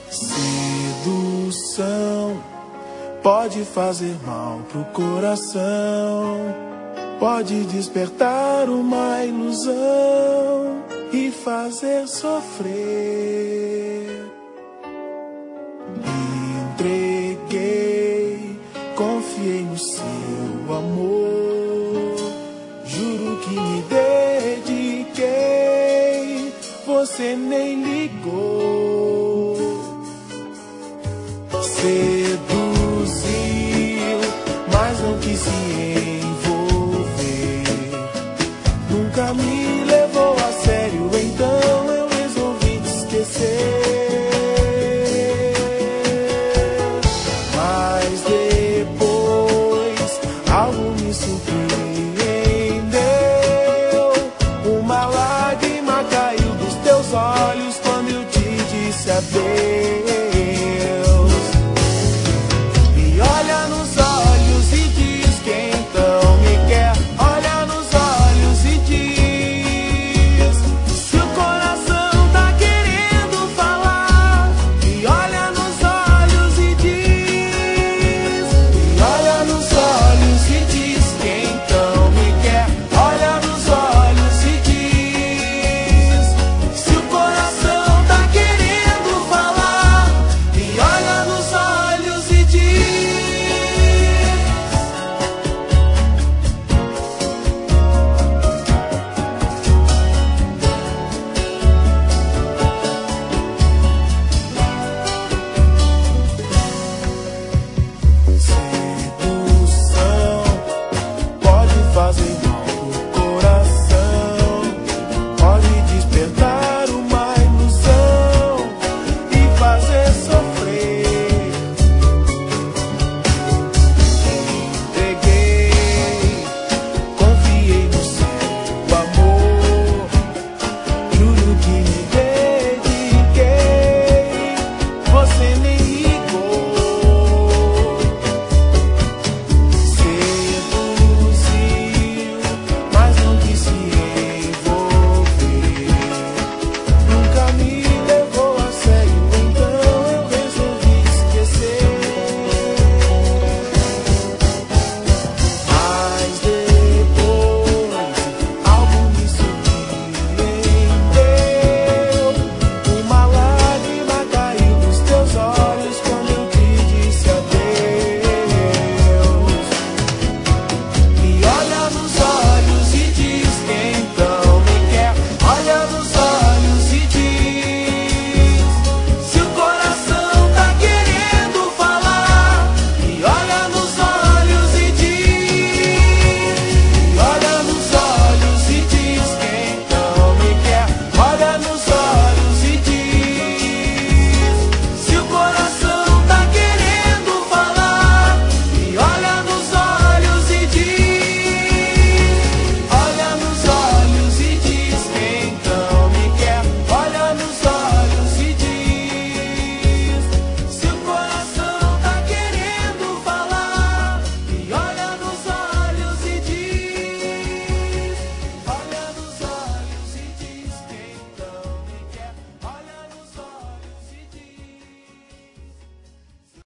Sedução pode fazer mal pro coração, pode despertar uma ilusão e fazer sofrer. Entreguei, confiei no seu amor, juro que me dediquei, você nem ligou. Seduziu, mas não quis se envolver, nunca me levou a sério, então eu resolvi te esquecer. Mas depois algo me surpreendeu, uma lágrima caiu dos teus olhos quando eu te disse adeus.